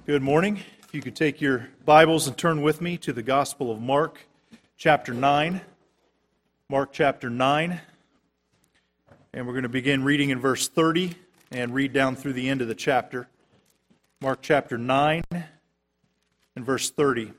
Good morning. If you could take your Bibles and turn with me to the Gospel of Mark, chapter 9. Mark chapter 9. And we're going to begin reading in verse 30 and read down through the end of the chapter. Mark chapter 9 and verse 30.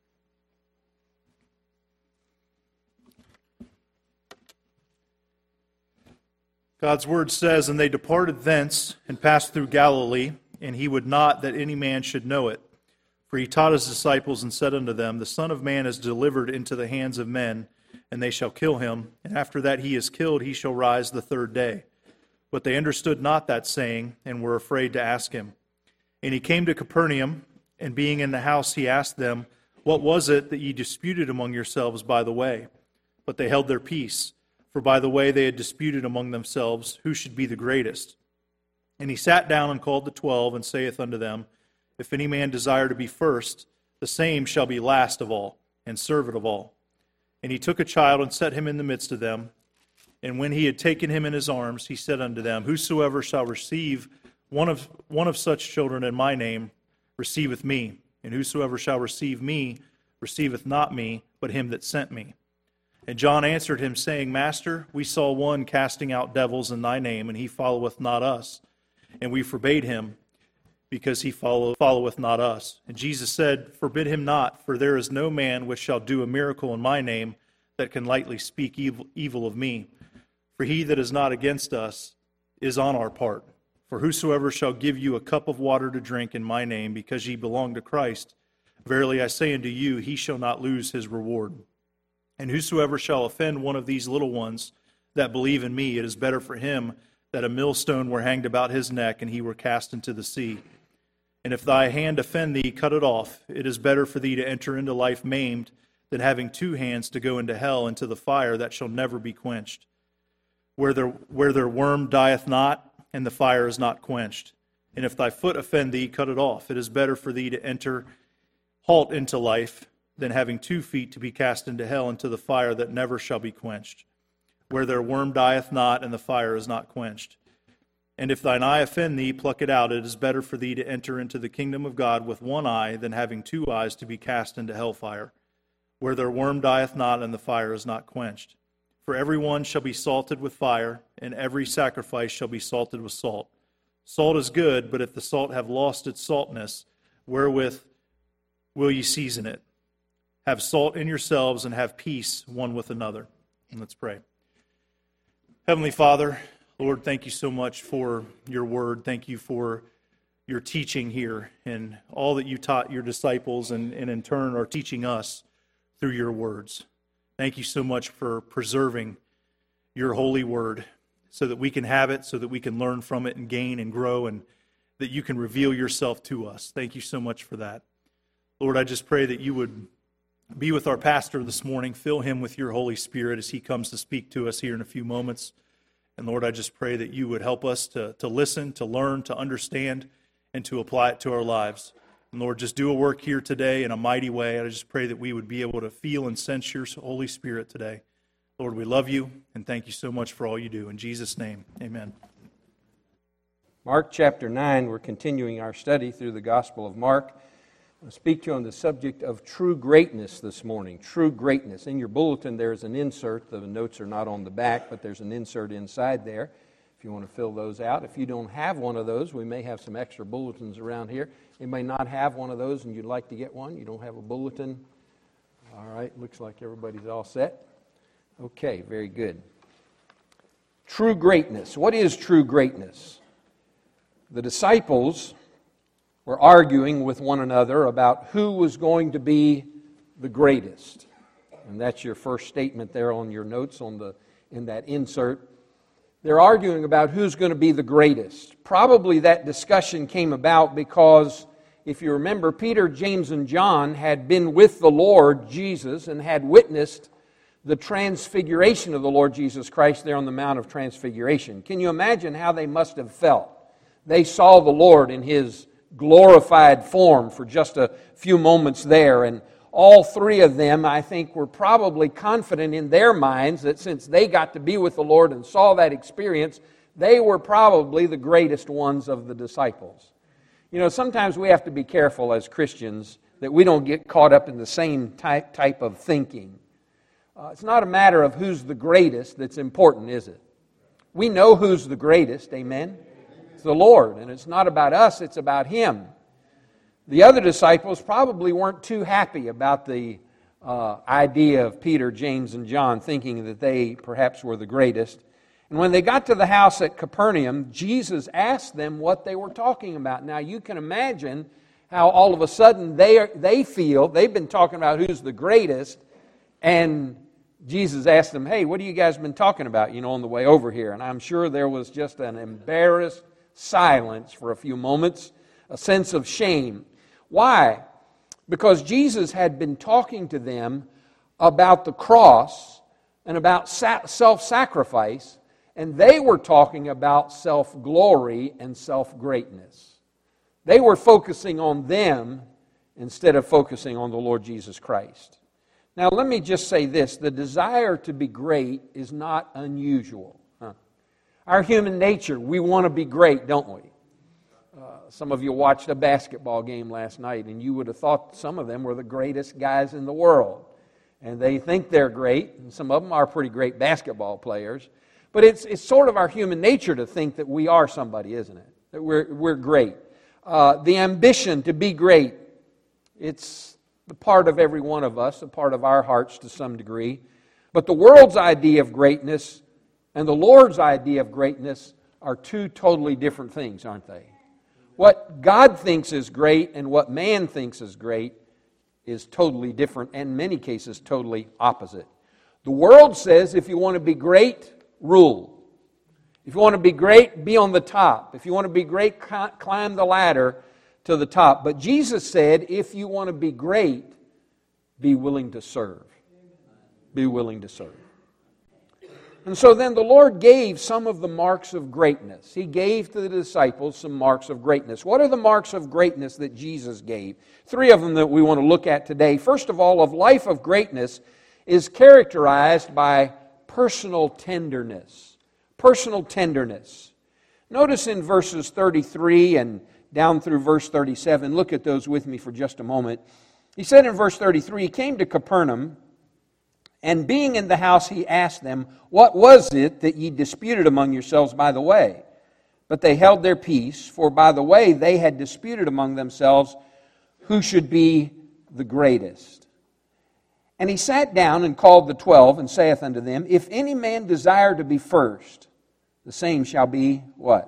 God's word says, "And they departed thence and passed through Galilee, and he would not that any man should know it. For he taught his disciples and said unto them, The Son of Man is delivered into the hands of men, and they shall kill him. And after that he is killed, he shall rise the third day. But they understood not that saying, and were afraid to ask him. And he came to Capernaum, and being in the house, he asked them, What was it that ye disputed among yourselves by the way? But they held their peace. For by the way they had disputed among themselves, who should be the greatest. And he sat down and called the 12, and saith unto them, If any man desire to be first, the same shall be last of all, and servant of all. And he took a child, and set him in the midst of them. And when he had taken him in his arms, he said unto them, Whosoever shall receive one of such children in my name, receiveth me. And whosoever shall receive me, receiveth not me, but him that sent me. And John answered him, saying, Master, we saw one casting out devils in thy name, and he followeth not us. And we forbade him, because he followeth not us. And Jesus said, Forbid him not, for there is no man which shall do a miracle in my name that can lightly speak evil of me. For he that is not against us is on our part. For whosoever shall give you a cup of water to drink in my name, because ye belong to Christ, verily I say unto you, he shall not lose his reward. And whosoever shall offend one of these little ones that believe in me, it is better for him that a millstone were hanged about his neck, and he were cast into the sea. And if thy hand offend thee, cut it off. It is better for thee to enter into life maimed, than having two hands to go into hell, into the fire that shall never be quenched. Where their worm dieth not, and the fire is not quenched. And if thy foot offend thee, cut it off. It is better for thee to halt into life, than having 2 feet to be cast into hell, into the fire that never shall be quenched, where their worm dieth not, and the fire is not quenched. And if thine eye offend thee, pluck it out. It is better for thee to enter into the kingdom of God with one eye, than having 2 eyes to be cast into hellfire, where their worm dieth not, and the fire is not quenched. For every one shall be salted with fire, and every sacrifice shall be salted with salt. Salt is good, but if the salt have lost its saltness, wherewith will ye season it? Have salt in yourselves, and have peace one with another. And let's pray. Heavenly Father, Lord, thank you so much for your word. Thank you for your teaching here and all that you taught your disciples and in turn are teaching us through your words. Thank you so much for preserving your holy word so that we can have it, so that we can learn from it and gain and grow, and that you can reveal yourself to us. Thank you so much for that. Lord, I just pray that you would be with our pastor this morning. Fill him with your Holy Spirit as he comes to speak to us here in a few moments. And Lord, I just pray that you would help us to listen, to learn, to understand, and to apply it to our lives. And Lord, just do a work here today in a mighty way. I just pray that we would be able to feel and sense your Holy Spirit today. Lord, we love you, and thank you so much for all you do. In Jesus' name, amen. Mark chapter 9, we're continuing our study through the Gospel of Mark. I'll speak to you on the subject of true greatness this morning. True greatness. In your bulletin there's an insert. The notes are not on the back, but there's an insert inside there if you want to fill those out. If you don't have one of those, we may have some extra bulletins around here. You may not have one of those and you'd like to get one. You don't have a bulletin. All right, looks like everybody's all set. Okay, very good. True greatness. What is true greatness? The disciples were arguing with one another about who was going to be the greatest. And that's your first statement there on your notes in that insert. They're arguing about who's going to be the greatest. Probably that discussion came about because, if you remember, Peter, James, and John had been with the Lord Jesus and had witnessed the transfiguration of the Lord Jesus Christ there on the Mount of Transfiguration. Can you imagine how they must have felt? They saw the Lord in His glorified form for just a few moments there, and all three of them, I think, were probably confident in their minds that since they got to be with the Lord and saw that experience, they were probably the greatest ones of the disciples. You know, sometimes we have to be careful as Christians that we don't get caught up in the same type of thinking. It's not a matter of who's the greatest that's important, is it? We know who's the greatest, amen? It's the Lord, and it's not about us, it's about Him. The other disciples probably weren't too happy about the idea of Peter, James, and John thinking that they perhaps were the greatest. And when they got to the house at Capernaum, Jesus asked them what they were talking about. Now you can imagine how all of a sudden they feel, they've been talking about who's the greatest, and Jesus asked them, hey, what have you guys been talking about, on the way over here? And I'm sure there was just an embarrassed silence for a few moments, a sense of shame. Why? Because Jesus had been talking to them about the cross and about self-sacrifice, and they were talking about self-glory and self-greatness. They were focusing on them instead of focusing on the Lord Jesus Christ. Now, let me just say this. The desire to be great is not unusual. Our human nature, we want to be great, don't we? Some of you watched a basketball game last night, and you would have thought some of them were the greatest guys in the world. And they think they're great, and some of them are pretty great basketball players. But it's sort of our human nature to think that we are somebody, isn't it? That we're great. The ambition to be great, it's the part of every one of us, a part of our hearts to some degree. But the world's idea of greatness and the Lord's idea of greatness are two totally different things, aren't they? What God thinks is great and what man thinks is great is totally different, and in many cases totally opposite. The world says if you want to be great, rule. If you want to be great, be on the top. If you want to be great, climb the ladder to the top. But Jesus said, if you want to be great, be willing to serve. Be willing to serve. And so then the Lord gave some of the marks of greatness. He gave to the disciples some marks of greatness. What are the marks of greatness that Jesus gave? 3 of them that we want to look at today. First of all, a life of greatness is characterized by personal tenderness. Personal tenderness. Notice in verses 33 and down through verse 37, look at those with me for just a moment. He said in verse 33, He came to Capernaum, and being in the house, He asked them, What was it that ye disputed among yourselves by the way? But they held their peace, for by the way they had disputed among themselves who should be the greatest. And He sat down and called the 12, and saith unto them, If any man desire to be first, the same shall be what?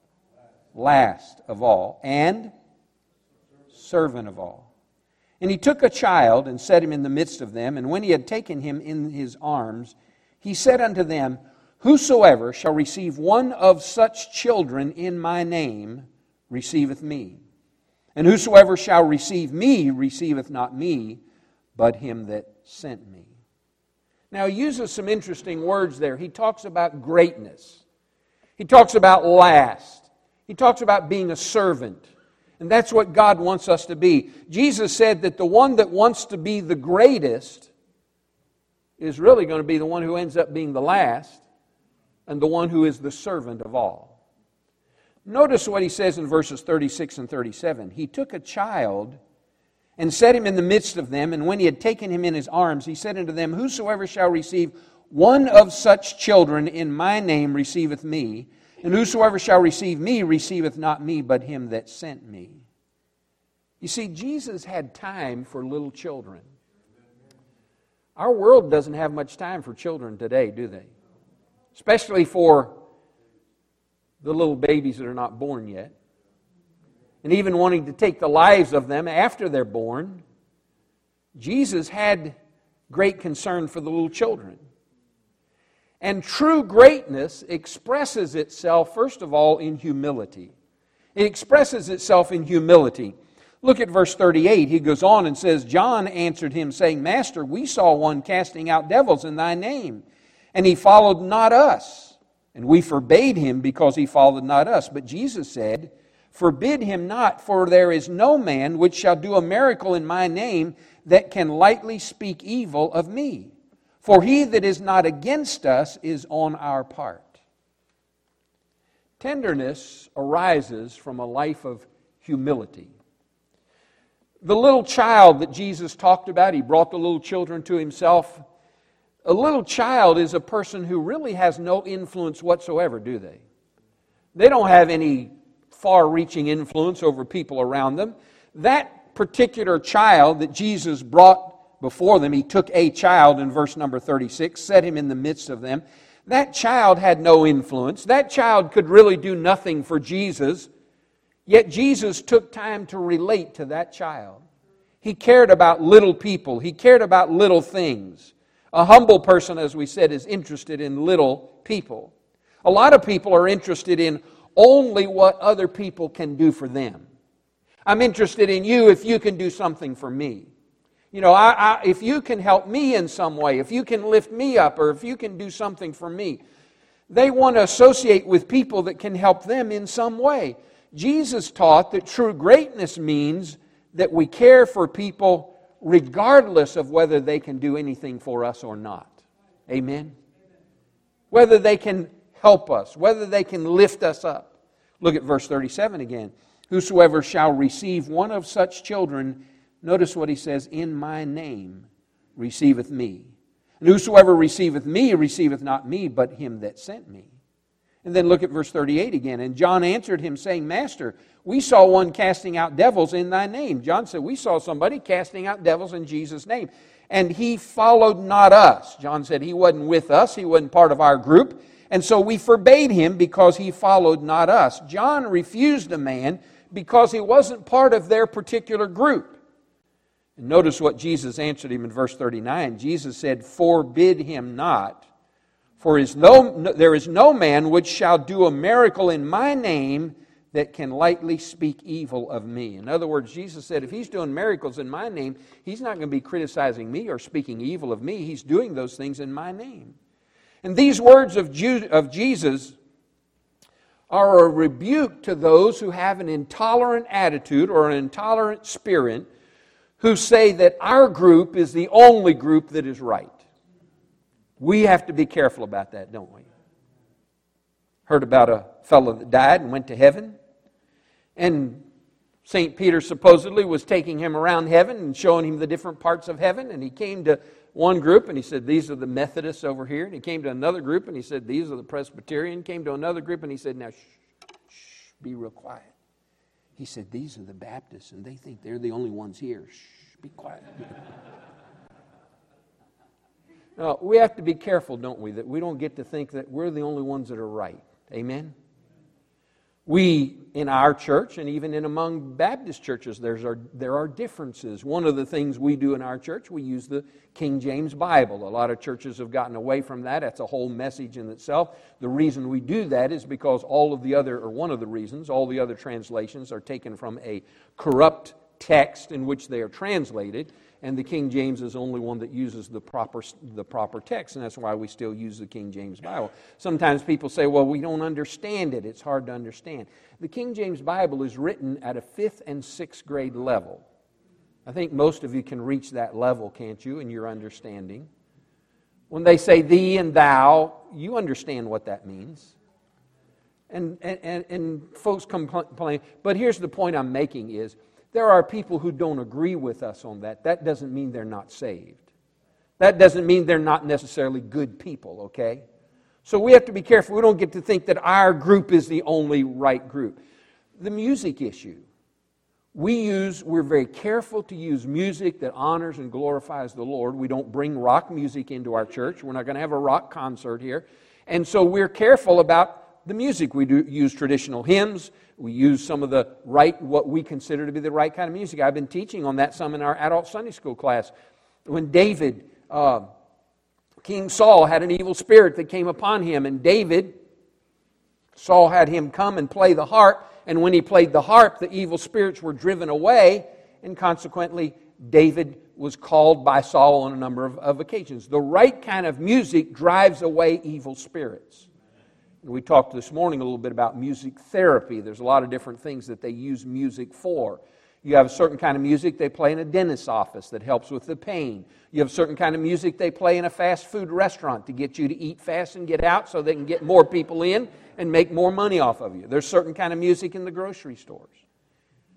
Last of all, and servant of all. And He took a child and set him in the midst of them, and when He had taken him in His arms, He said unto them, Whosoever shall receive one of such children in my name receiveth me. And whosoever shall receive me receiveth not me, but him that sent me. Now he uses some interesting words there. He talks about greatness. He talks about last. He talks about being a servant. And that's what God wants us to be. Jesus said that the one that wants to be the greatest is really going to be the one who ends up being the last and the one who is the servant of all. Notice what He says in verses 36 and 37. He took a child and set him in the midst of them, and when He had taken him in His arms, He said unto them, Whosoever shall receive one of such children in my name receiveth me, and whosoever shall receive me receiveth not me, but him that sent me. You see, Jesus had time for little children. Our world doesn't have much time for children today, do they? Especially for the little babies that are not born yet. And even wanting to take the lives of them after they're born. Jesus had great concern for the little children. And true greatness expresses itself, first of all, in humility. It expresses itself in humility. Look at verse 38. He goes on and says, John answered him, saying, Master, we saw one casting out devils in thy name, and he followed not us. And we forbade him because he followed not us. But Jesus said, Forbid him not, for there is no man which shall do a miracle in my name that can lightly speak evil of me. For he that is not against us is on our part. Tenderness arises from a life of humility. The little child that Jesus talked about, He brought the little children to Himself. A little child is a person who really has no influence whatsoever, do they? They don't have any far-reaching influence over people around them. That particular child that Jesus brought before them, He took a child in verse number 36, set him in the midst of them. That child had no influence. That child could really do nothing for Jesus. Yet Jesus took time to relate to that child. He cared about little people. He cared about little things. A humble person, as we said, is interested in little people. A lot of people are interested in only what other people can do for them. I'm interested in you if you can do something for me. You know, if you can help me in some way, if you can lift me up, or if you can do something for me. They want to associate with people that can help them in some way. Jesus taught that true greatness means that we care for people regardless of whether they can do anything for us or not. Amen? Whether they can help us, whether they can lift us up. Look at verse 37 again. Whosoever shall receive one of such children, notice what he says, in my name receiveth me. And whosoever receiveth me, receiveth not me, but him that sent me. And then look at verse 38 again. And John answered him, saying, Master, we saw one casting out devils in thy name. John said, we saw somebody casting out devils in Jesus' name. And he followed not us. John said he wasn't with us. He wasn't part of our group. And so we forbade him because he followed not us. John refused a man because he wasn't part of their particular group. And notice what Jesus answered him in verse 39. Jesus said, forbid him not. For there is no man which shall do a miracle in my name that can lightly speak evil of me. In other words, Jesus said, if he's doing miracles in my name, he's not going to be criticizing me or speaking evil of me. He's doing those things in my name. And these words of Jesus are a rebuke to those who have an intolerant attitude or an intolerant spirit who say that our group is the only group that is right. We have to be careful about that, don't we? Heard about a fellow that died and went to heaven. And St. Peter supposedly was taking him around heaven and showing him the different parts of heaven. And he came to one group and he said, these are the Methodists over here. And he came to another group and he said, these are the Presbyterian. Came to another group and he said, now shh, be real quiet. He said, these are the Baptists and they think they're the only ones here. Shh, be quiet. Now, we have to be careful, don't we, that we don't get to think that we're the only ones that are right. Amen? We, in our church, and even in among Baptist churches, there are differences. One of the things we do in our church, we use the King James Bible. A lot of churches have gotten away from that. That's a whole message in itself. The reason we do that is because all of the other translations are taken from a corrupt text in which they are translated. And the King James is the only one that uses the proper text, and that's why we still use the King James Bible. Sometimes people say, well, we don't understand it. It's hard to understand. The King James Bible is written at a 5th and 6th grade level. I think most of you can reach that level, can't you, in your understanding? When they say thee and thou, you understand what that means. And folks complain. But here's the point I'm making is, there are people who don't agree with us on that. That doesn't mean they're not saved. That doesn't mean they're not necessarily good people, okay? So we have to be careful. We don't get to think that our group is the only right group. The music issue. We're very careful to use music that honors and glorifies the Lord. We don't bring rock music into our church. We're not going to have a rock concert here. And so we're careful about the music. We do use traditional hymns. We use some of what we consider to be the right kind of music. I've been teaching on that some in our adult Sunday school class. When David, King Saul had an evil spirit that came upon him, and Saul had him come and play the harp, and when he played the harp, the evil spirits were driven away, and consequently, David was called by Saul on a number of occasions. The right kind of music drives away evil spirits. We talked this morning a little bit about music therapy. There's a lot of different things that they use music for. You have a certain kind of music they play in a dentist's office that helps with the pain. You have a certain kind of music they play in a fast food restaurant to get you to eat fast and get out so they can get more people in and make more money off of you. There's certain kind of music in the grocery stores.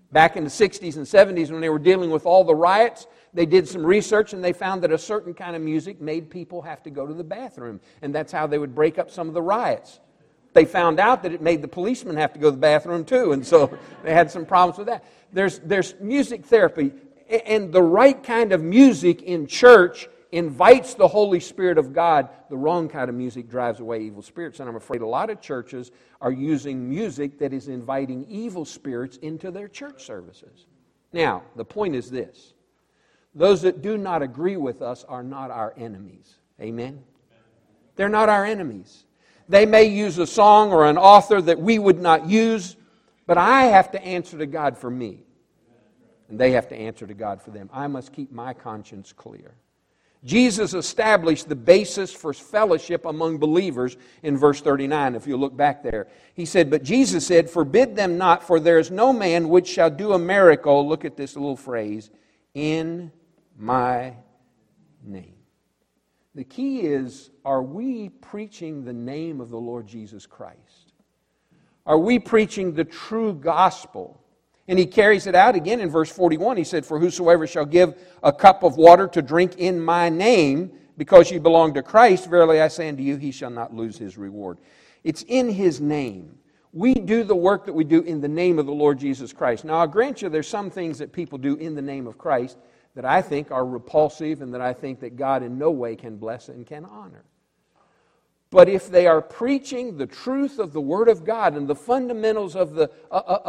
Back in the 60s and 70s when they were dealing with all the riots, they did some research and they found that a certain kind of music made people have to go to the bathroom. And that's how they would break up some of the riots. They found out that it made the policemen have to go to the bathroom too, and so they had some problems with that. There's music therapy, and the right kind of music in church invites the Holy Spirit of God. The wrong kind of music drives away evil spirits, and I'm afraid a lot of churches are using music that is inviting evil spirits into their church services. Now, the point is this. Those that do not agree with us are not our enemies. Amen? They're not our enemies. They may use a song or an author that we would not use, but I have to answer to God for me. And they have to answer to God for them. I must keep my conscience clear. Jesus established the basis for fellowship among believers in verse 39, if you look back there. He said, but Jesus said, forbid them not, for there is no man which shall do a miracle, look at this little phrase, in my name. The key is, are we preaching the name of the Lord Jesus Christ? Are we preaching the true gospel? And he carries it out again in verse 41. He said, for whosoever shall give a cup of water to drink in my name, because ye belong to Christ, verily I say unto you, he shall not lose his reward. It's in his name. We do the work that we do in the name of the Lord Jesus Christ. Now, I'll grant you there's some things that people do in the name of Christ that I think are repulsive and that I think that God in no way can bless and can honor. But if they are preaching the truth of the Word of God and the fundamentals of the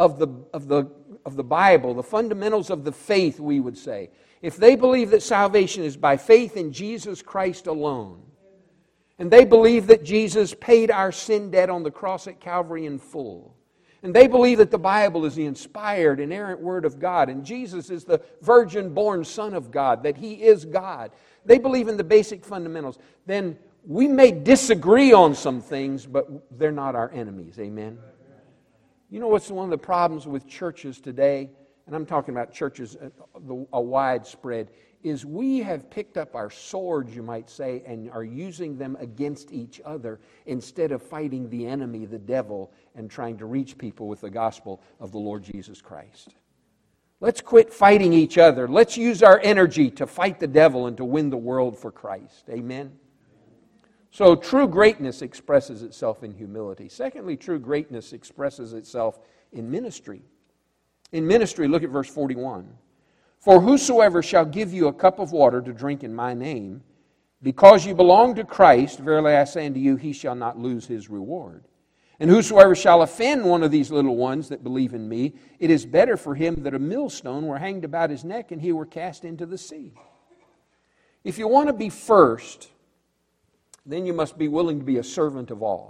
Bible, the fundamentals of the faith, we would say, if they believe that salvation is by faith in Jesus Christ alone, and they believe that Jesus paid our sin debt on the cross at Calvary in full, and they believe that the Bible is the inspired, inerrant Word of God, and Jesus is the virgin-born Son of God, that He is God. They believe in the basic fundamentals. Then we may disagree on some things, but they're not our enemies. Amen? You know what's one of the problems with churches today, and I'm talking about churches a widespread, is we have picked up our swords, you might say, and are using them against each other instead of fighting the enemy, the devil, and trying to reach people with the gospel of the Lord Jesus Christ. Let's quit fighting each other. Let's use our energy to fight the devil and to win the world for Christ. Amen? So true greatness expresses itself in humility. Secondly, true greatness expresses itself in ministry. In ministry, look at verse 41. For whosoever shall give you a cup of water to drink in my name, because you belong to Christ, verily I say unto you, he shall not lose his reward. And whosoever shall offend one of these little ones that believe in me, it is better for him that a millstone were hanged about his neck and he were cast into the sea. If you want to be first, then you must be willing to be a servant of all.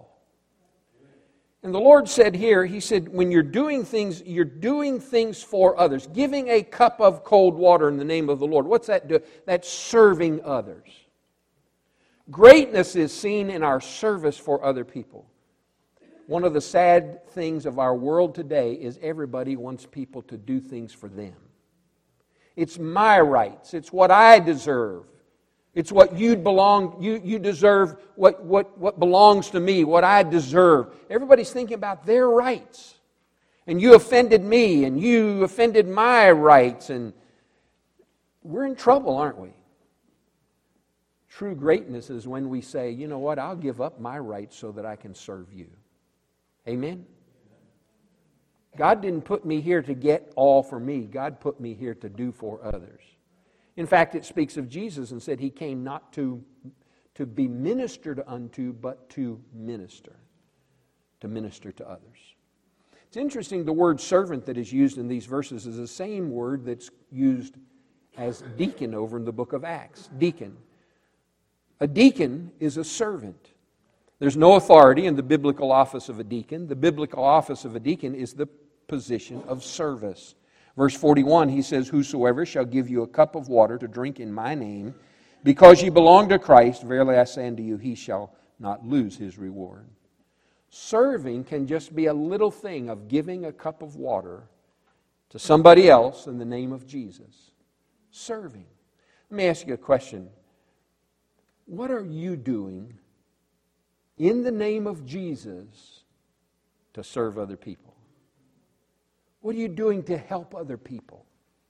And the Lord said here, He said, when you're doing things for others. Giving a cup of cold water in the name of the Lord. What's that do? That's serving others. Greatness is seen in our service for other people. One of the sad things of our world today is everybody wants people to do things for them. It's my rights. It's what I deserve. It's what you deserve, what belongs to me, what I deserve. Everybody's thinking about their rights. And you offended me, and you offended my rights, and we're in trouble, aren't we? True greatness is when we say, you know what, I'll give up my rights so that I can serve you. Amen? God didn't put me here to get all for me. God put me here to do for others. In fact, it speaks of Jesus and said He came not to be ministered unto, but to minister to others. It's interesting, the word servant that is used in these verses is the same word that's used as deacon over in the book of Acts. Deacon. A deacon is a servant. There's no authority in the biblical office of a deacon. The biblical office of a deacon is the position of service. Verse 41, he says, whosoever shall give you a cup of water to drink in my name, because ye belong to Christ, verily I say unto you, he shall not lose his reward. Serving can just be a little thing of giving a cup of water to somebody else in the name of Jesus. Serving. Let me ask you a question. What are you doing in the name of Jesus to serve other people? What are you doing to help other people?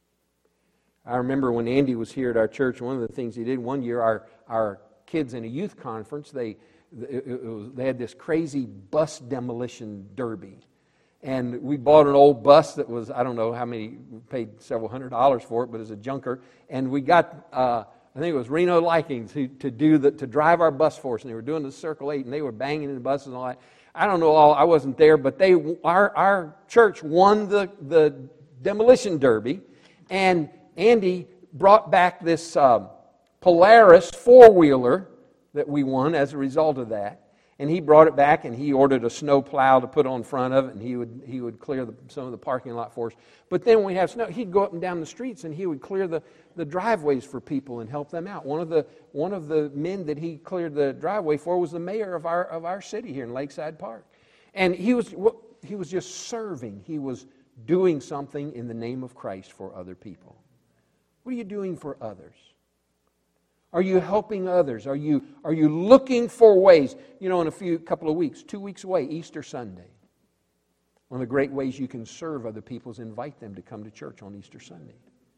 I remember when Andy was here at our church, one of the things he did one year, our kids in a youth conference, they had this crazy bus demolition derby. And we bought an old bus that was, I don't know how many, we paid several $100s for it, but it was a junker. And we got, I think it was Reno Liking to drive our bus for us. And they were doing the Circle 8, and they were banging in the buses and all that. I don't know all, I wasn't there, but our church won the demolition derby. And Andy brought back this Polaris four-wheeler that we won as a result of that. And he brought it back, and he ordered a snow plow to put on front of it, and he would clear some of the parking lot for us. But then when we have snow, he'd go up and down the streets, and he would clear the driveways for people and help them out. One of the men that he cleared the driveway for was the mayor of our city here in Lakeside Park. And he was just serving. He was doing something in the name of Christ for other people. What are you doing for others? Are you helping others? Are you looking for ways? You know, in a couple of weeks, 2 weeks away, Easter Sunday. One of the great ways you can serve other people is invite them to come to church on Easter Sunday.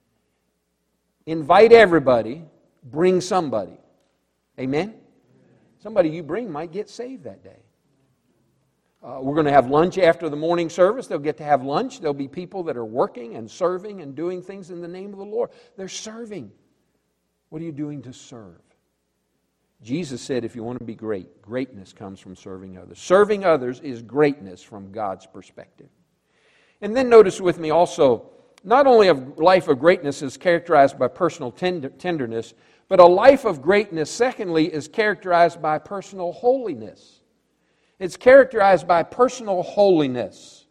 Invite everybody, bring somebody. Amen? Somebody you bring might get saved that day. We're going to have lunch after the morning service. They'll get to have lunch. There'll be people that are working and serving and doing things in the name of the Lord. They're serving. What are you doing to serve? Jesus said if you want to be great, greatness comes from serving others. Serving others is greatness from God's perspective. And then notice with me also, not only a life of greatness is characterized by personal tenderness, but a life of greatness, secondly, is characterized by personal holiness. It's characterized by personal holiness.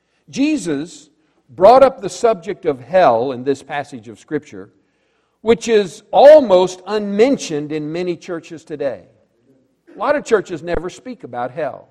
Jesus brought up the subject of hell in this passage of Scripture, which is almost unmentioned in many churches today. A lot of churches never speak about hell.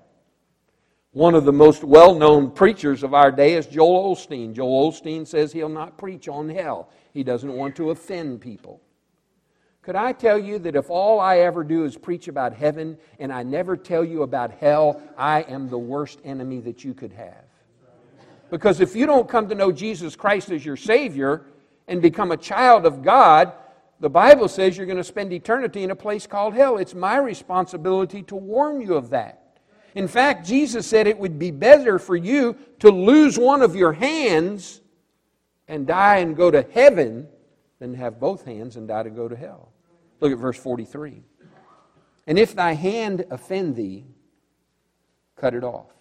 One of the most well-known preachers of our day is Joel Osteen. Joel Osteen says he'll not preach on hell. He doesn't want to offend people. Could I tell you that if all I ever do is preach about heaven and I never tell you about hell, I am the worst enemy that you could have. Because if you don't come to know Jesus Christ as your Savior and become a child of God, the Bible says you're going to spend eternity in a place called hell. It's my responsibility to warn you of that. In fact, Jesus said it would be better for you to lose one of your hands and die and go to heaven than have both hands and die to go to hell. Look at verse 43. And if thy hand offend thee, cut it off.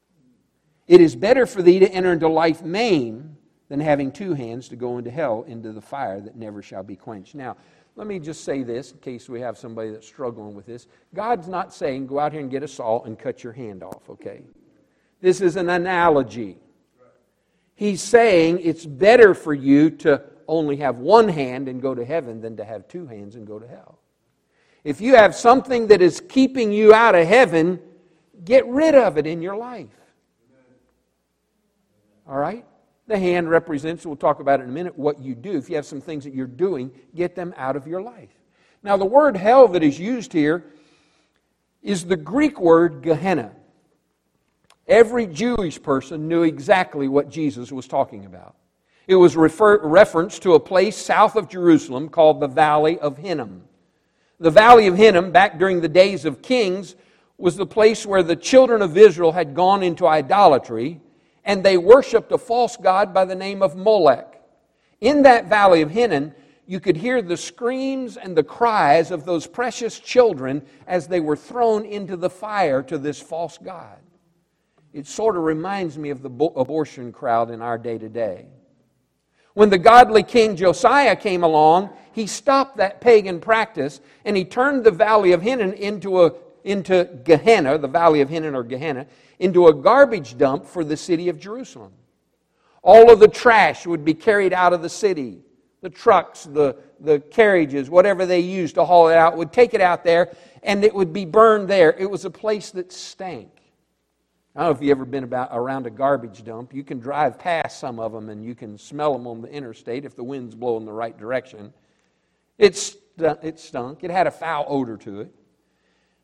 It is better for thee to enter into life maimed than having two hands to go into hell, into the fire that never shall be quenched. Now, let me just say this, in case we have somebody that's struggling with this. God's not saying, go out here and get a saw and cut your hand off, okay? This is an analogy. He's saying it's better for you to only have one hand and go to heaven than to have two hands and go to hell. If you have something that is keeping you out of heaven, get rid of it in your life. All right? The hand represents, we'll talk about it in a minute, what you do. If you have some things that you're doing, get them out of your life. Now, the word hell that is used here is the Greek word Gehenna. Every Jewish person knew exactly what Jesus was talking about. It was reference to a place south of Jerusalem called the Valley of Hinnom. The Valley of Hinnom, back during the days of kings, was the place where the children of Israel had gone into idolatry, and they worshipped a false god by the name of Molech. In that Valley of Hinnom, you could hear the screams and the cries of those precious children as they were thrown into the fire to this false god. It sort of reminds me of the abortion crowd in our day today. When the godly king Josiah came along, he stopped that pagan practice and he turned the Valley of Hinnom into Gehenna, the Valley of Hinnom or Gehenna, into a garbage dump for the city of Jerusalem. All of the trash would be carried out of the city. The trucks, the carriages, whatever they used to haul it out, would take it out there and it would be burned there. It was a place that stank. I don't know if you've ever been around a garbage dump. You can drive past some of them and you can smell them on the interstate if the wind's blowing the right direction. It stunk. It had a foul odor to it.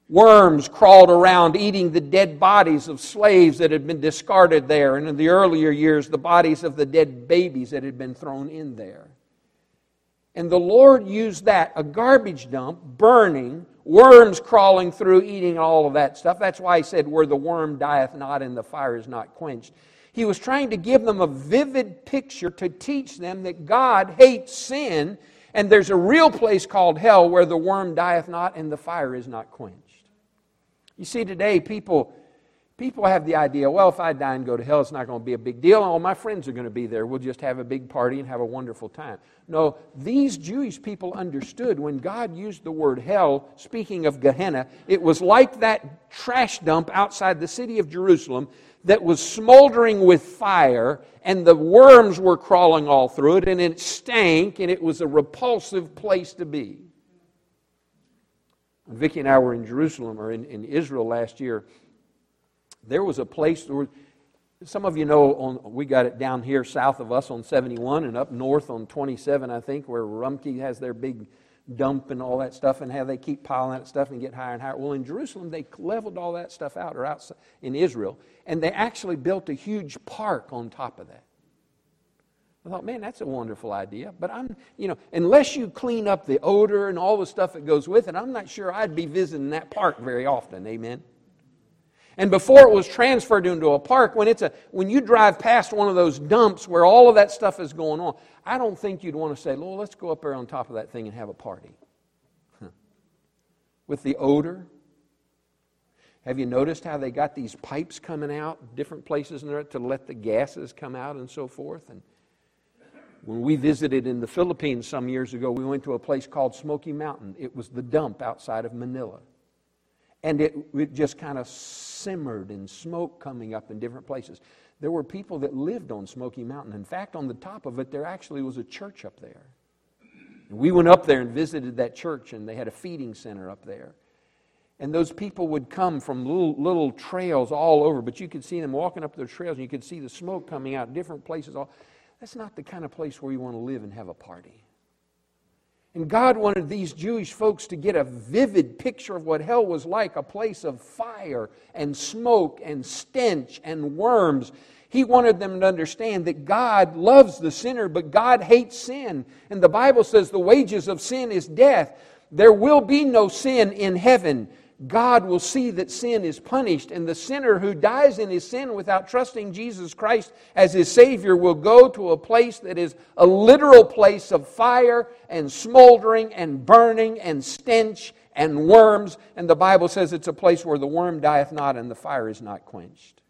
Worms crawled around eating the dead bodies of slaves that had been discarded there, and in the earlier years, the bodies of the dead babies that had been thrown in there. And the Lord used that, a garbage dump, burning, worms crawling through, eating all of that stuff. That's why He said, where the worm dieth not and the fire is not quenched. He was trying to give them a vivid picture to teach them that God hates sin, and there's a real place called hell where the worm dieth not and the fire is not quenched. You see, today people have the idea, well, if I die and go to hell, it's not going to be a big deal. All my friends are going to be there. We'll just have a big party and have a wonderful time. No, these Jewish people understood when God used the word hell, speaking of Gehenna, it was like that trash dump outside the city of Jerusalem that was smoldering with fire, and the worms were crawling all through it, and it stank, and it was a repulsive place to be. Vicki and I were in Jerusalem, or in Israel last year. There was a place where, some of you know, we got it down here south of us on 71 and up north on 27, I think, where Rumpke has their big dump and all that stuff, and how they keep piling that stuff and get higher and higher. Well, in Jerusalem, they leveled all that stuff out, or outside in Israel, and they actually built a huge park on top of that. I thought, man, that's a wonderful idea. But unless you clean up the odor and all the stuff that goes with it, I'm not sure I'd be visiting that park very often. Amen. And before it was transferred into a park, when you drive past one of those dumps where all of that stuff is going on, I don't think you'd want to say, Lord, let's go up there on top of that thing and have a party. With the odor. Have you noticed how they got these pipes coming out, different places in there, to let the gases come out and so forth? And when we visited in the Philippines some years ago, we went to a place called Smoky Mountain. It was the dump outside of Manila. And it just kind of simmered and smoke coming up in different places. There were people that lived on Smoky Mountain. In fact, on the top of it, there actually was a church up there. And we went up there and visited that church, and they had a feeding center up there. And those people would come from little trails all over, but you could see them walking up the trails, and you could see the smoke coming out, different places. That's not the kind of place where you want to live and have a party. And God wanted these Jewish folks to get a vivid picture of what hell was like, a place of fire and smoke and stench and worms. He wanted them to understand that God loves the sinner, but God hates sin. And the Bible says the wages of sin is death. There will be no sin in heaven. God will see that sin is punished, and the sinner who dies in his sin without trusting Jesus Christ as his Savior will go to a place that is a literal place of fire and smoldering and burning and stench and worms. And the Bible says it's a place where the worm dieth not and the fire is not quenched.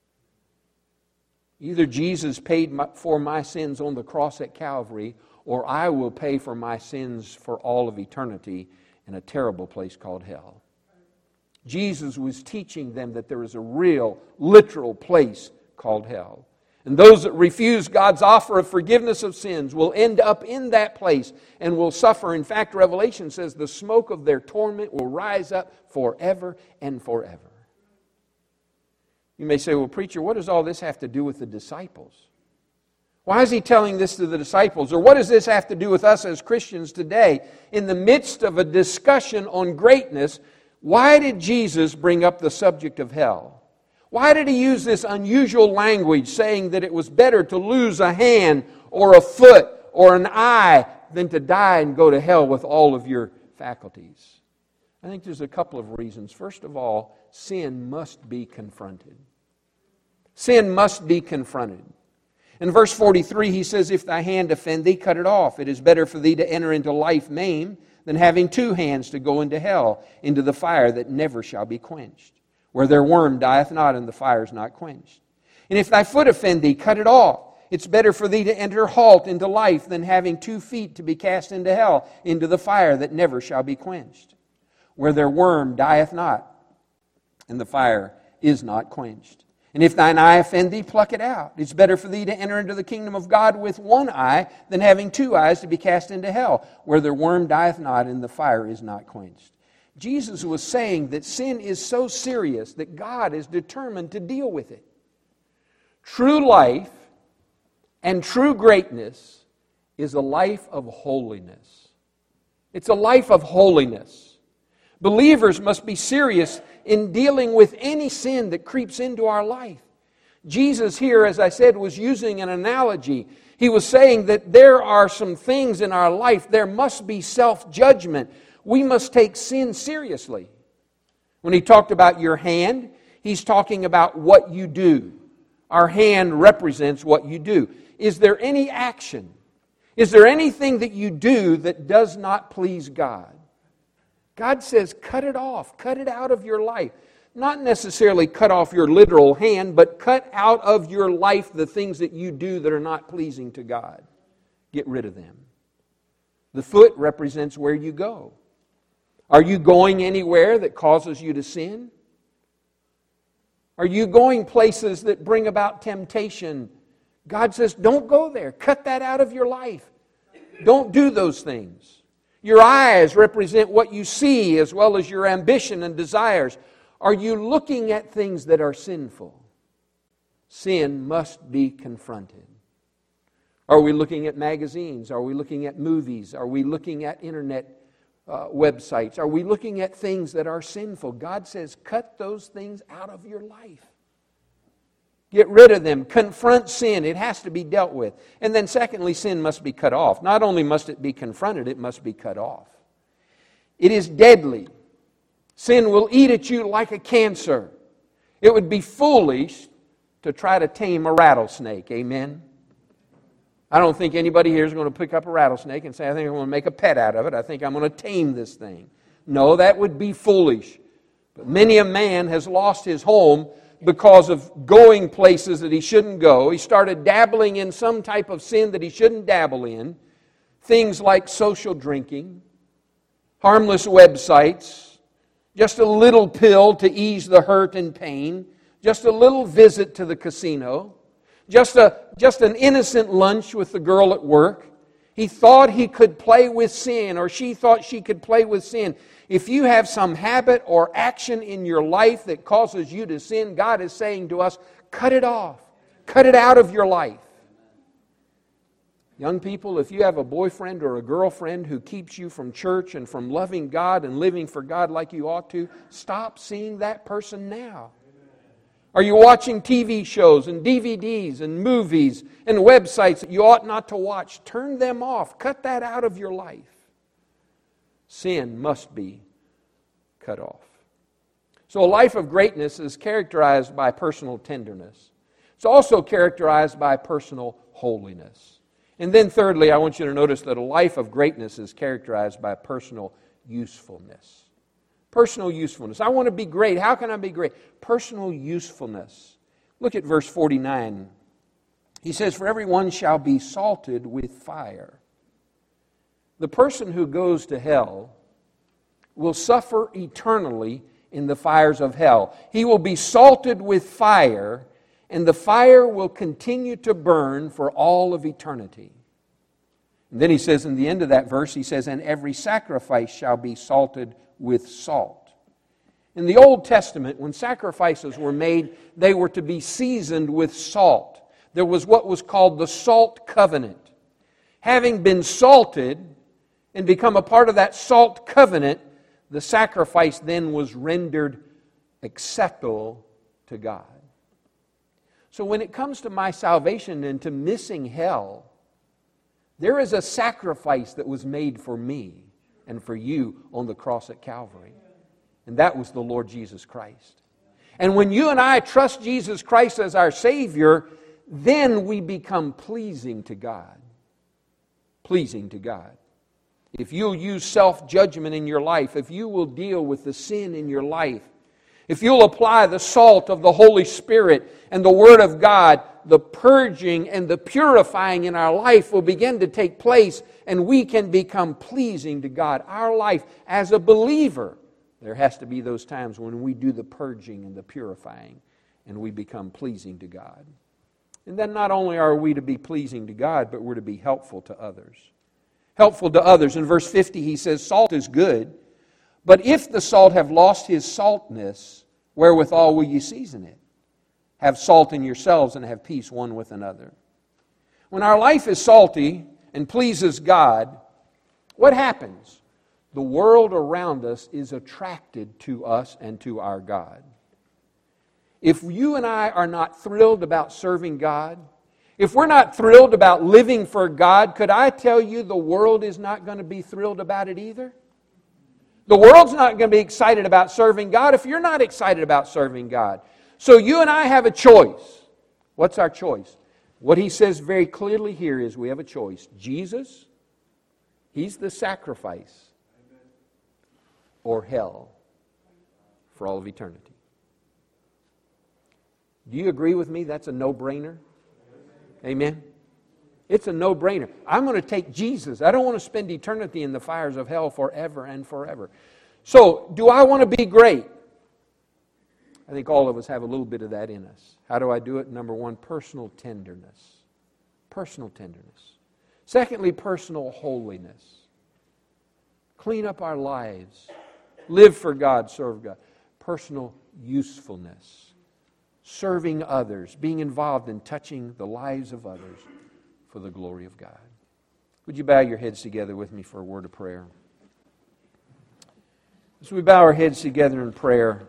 Either Jesus paid for my sins on the cross at Calvary, or I will pay for my sins for all of eternity in a terrible place called hell. Jesus was teaching them that there is a real, literal place called hell. And those that refuse God's offer of forgiveness of sins will end up in that place and will suffer. In fact, Revelation says the smoke of their torment will rise up forever and forever. You may say, well, preacher, what does all this have to do with the disciples? Why is he telling this to the disciples? Or what does this have to do with us as Christians today? In the midst of a discussion on greatness, why did Jesus bring up the subject of hell? Why did he use this unusual language saying that it was better to lose a hand or a foot or an eye than to die and go to hell with all of your faculties? I think there's a couple of reasons. First of all, sin must be confronted. Sin must be confronted. In verse 43, he says, if thy hand offend thee, cut it off. It is better for thee to enter into life maimed than having two hands to go into hell, into the fire that never shall be quenched, where their worm dieth not and the fire is not quenched. And if thy foot offend thee, cut it off. It's better for thee to enter halt into life than having 2 feet to be cast into hell, into the fire that never shall be quenched, where their worm dieth not and the fire is not quenched. And if thine eye offend thee, pluck it out. It's better for thee to enter into the kingdom of God with one eye than having 2 eyes to be cast into hell, where their worm dieth not and the fire is not quenched. Jesus was saying that sin is so serious that God is determined to deal with it. True life and true greatness is a life of holiness. It's a life of holiness. Believers must be serious in dealing with any sin that creeps into our life. Jesus here, as I said, was using an analogy. He was saying that there are some things in our life, there must be self-judgment. We must take sin seriously. When he talked about your hand, he's talking about what you do. Our hand represents what you do. Is there any action? Is there anything that you do that does not please God? God says, cut it off. Cut it out of your life. Not necessarily cut off your literal hand, but cut out of your life the things that you do that are not pleasing to God. Get rid of them. The foot represents where you go. Are you going anywhere that causes you to sin? Are you going places that bring about temptation? God says, don't go there. Cut that out of your life. Don't do those things. Your eyes represent what you see as well as your ambition and desires. Are you looking at things that are sinful? Sin must be confronted. Are we looking at magazines? Are we looking at movies? Are we looking at internet websites? Are we looking at things that are sinful? God says, cut those things out of your life. Get rid of them. Confront sin. It has to be dealt with. And then secondly, sin must be cut off. Not only must it be confronted, it must be cut off. It is deadly. Sin will eat at you like a cancer. It would be foolish to try to tame a rattlesnake. Amen? I don't think anybody here is going to pick up a rattlesnake and say, I think I'm going to make a pet out of it. I think I'm going to tame this thing. No, that would be foolish. But many a man has lost his home because of going places that he shouldn't go. He started dabbling in some type of sin that he shouldn't dabble in. Things like social drinking, harmless websites, just a little pill to ease the hurt and pain, just a little visit to the casino, just an innocent lunch with the girl at work. He thought he could play with sin, or she thought she could play with sin. If you have some habit or action in your life that causes you to sin, God is saying to us, cut it off. Cut it out of your life. Young people, if you have a boyfriend or a girlfriend who keeps you from church and from loving God and living for God like you ought to, stop seeing that person now. Are you watching TV shows and DVDs and movies and websites that you ought not to watch? Turn them off. Cut that out of your life. Sin must be cut off. So a life of greatness is characterized by personal tenderness. It's also characterized by personal holiness. And then thirdly, I want you to notice that a life of greatness is characterized by personal usefulness. Personal usefulness. I want to be great. How can I be great? Personal usefulness. Look at verse 49. He says, for everyone shall be salted with fire. The person who goes to hell will suffer eternally in the fires of hell. He will be salted with fire, and the fire will continue to burn for all of eternity. And then he says in the end of that verse, he says, and every sacrifice shall be salted with salt. In the Old Testament, when sacrifices were made, they were to be seasoned with salt. There was what was called the salt covenant. Having been salted and become a part of that salt covenant, the sacrifice then was rendered acceptable to God. So when it comes to my salvation and to missing hell, there is a sacrifice that was made for me and for you on the cross at Calvary. And that was the Lord Jesus Christ. And when you and I trust Jesus Christ as our Savior, then we become pleasing to God. Pleasing to God. If you'll use self-judgment in your life, if you will deal with the sin in your life, if you'll apply the salt of the Holy Spirit and the Word of God, the purging and the purifying in our life will begin to take place, and we can become pleasing to God. Our life as a believer, there has to be those times when we do the purging and the purifying, and we become pleasing to God. And then not only are we to be pleasing to God, but we're to be helpful to others. Helpful to others. In verse 50 he says, salt is good, but if the salt have lost his saltness, wherewithal will ye season it? Have salt in yourselves and have peace one with another. When our life is salty and pleases God, what happens? the world around us is attracted to us and to our God. If you and I are not thrilled about serving God, if we're not thrilled about living for God, could I tell you the world is not going to be thrilled about it either? The world's not going to be excited about serving God if you're not excited about serving God. So you and I have a choice. What's our choice? What he says very clearly here is we have a choice. Jesus, He's the sacrifice, or hell for all of eternity. Do you agree with me? That's a no-brainer. Amen? It's a no-brainer. I'm going to take Jesus. I don't want to spend eternity in the fires of hell forever and forever. So, do I want to be great? I think all of us have a little bit of that in us. How do I do it? Number one, personal tenderness. Personal tenderness. Secondly, personal holiness. Clean up our lives. Live for God, serve God. Personal usefulness. Serving others. Being involved in touching the lives of others for the glory of God. Would you bow your heads together with me for a word of prayer? As we bow our heads together in prayer,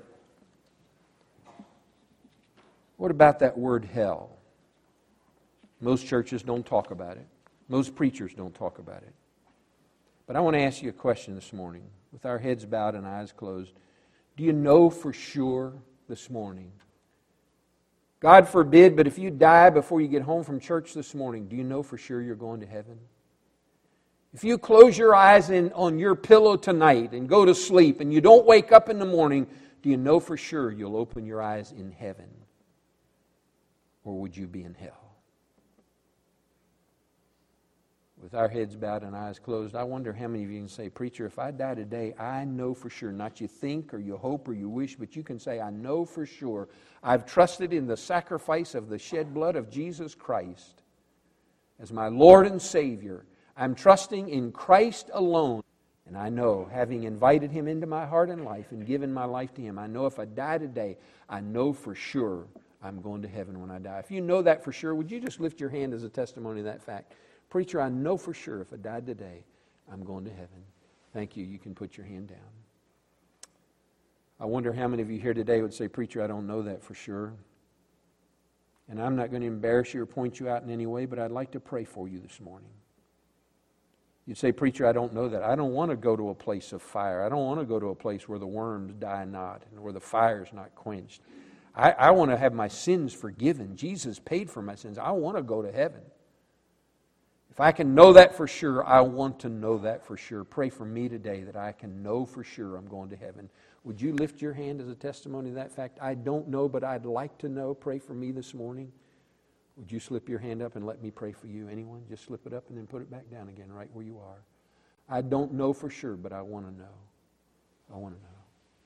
what about that word hell? Most churches don't talk about it. Most preachers don't talk about it. But I want to ask you a question this morning, with our heads bowed and eyes closed. Do you know for sure this morning? God forbid, but if you die before you get home from church this morning, do you know for sure you're going to heaven? If you close your eyes on your pillow tonight and go to sleep and you don't wake up in the morning, do you know for sure you'll open your eyes in heaven? Or would you be in hell? With our heads bowed and eyes closed, I wonder how many of you can say, Preacher, if I die today, I know for sure, not you think or you hope or you wish, but you can say, I know for sure I've trusted in the sacrifice of the shed blood of Jesus Christ as my Lord and Savior. I'm trusting in Christ alone. And I know, having invited Him into my heart and life and given my life to Him, I know if I die today, I know for sure I'm going to heaven when I die. If you know that for sure, would you just lift your hand as a testimony of that fact? Preacher, I know for sure if I died today, I'm going to heaven. Thank you. You can put your hand down. I wonder how many of you here today would say, Preacher, I don't know that for sure. And I'm not going to embarrass you or point you out in any way, but I'd like to pray for you this morning. You'd say, Preacher, I don't know that. I don't want to go to a place of fire. I don't want to go to a place where the worms die not and where the fire's not quenched. I want to have my sins forgiven. Jesus paid for my sins. I want to go to heaven. If I can know that for sure, I want to know that for sure. Pray for me today that I can know for sure I'm going to heaven. Would you lift your hand as a testimony of that fact? I don't know, but I'd like to know. Pray for me this morning. Would you slip your hand up and let me pray for you? Anyone? Just slip it up and then put it back down again right where you are. I don't know for sure, but I want to know. I want to know.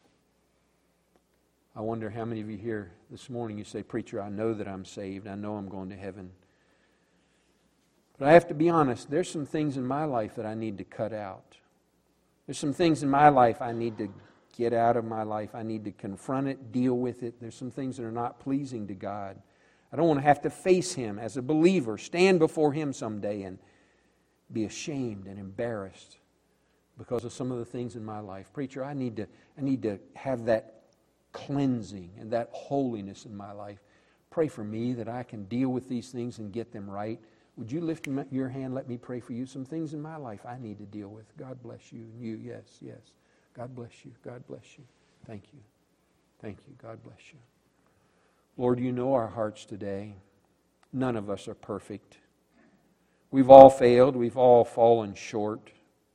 I wonder how many of you here this morning, you say, Preacher, I know that I'm saved. I know I'm going to heaven. But I have to be honest, there's some things in my life that I need to cut out. There's some things in my life I need to get out of my life. I need to confront it, deal with it. There's some things that are not pleasing to God. I don't want to have to face Him as a believer, stand before Him someday and be ashamed and embarrassed because of some of the things in my life. Preacher, I need to have that cleansing and that holiness in my life. Pray for me that I can deal with these things and get them right. Would you lift your hand? Let me pray for you. Some things in my life I need to deal with. God bless you. And you, yes, yes. God bless you. God bless you. Thank you. Thank you. God bless you. Lord, you know our hearts today. None of us are perfect. We've all failed. We've all fallen short.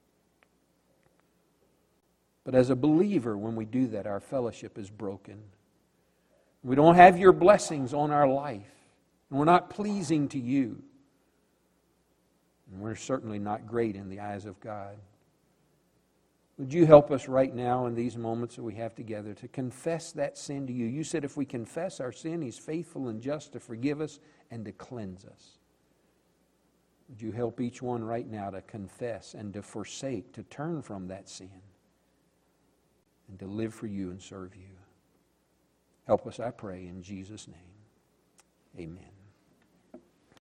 But as a believer, when we do that, our fellowship is broken. We don't have your blessings on our life. And we're not pleasing to you. And we're certainly not great in the eyes of God. Would you help us right now in these moments that we have together to confess that sin to you? You said if we confess our sin, He's faithful and just to forgive us and to cleanse us. Would you help each one right now to confess and to forsake, to turn from that sin and to live for you and serve you? Help us, I pray, in Jesus' name. Amen.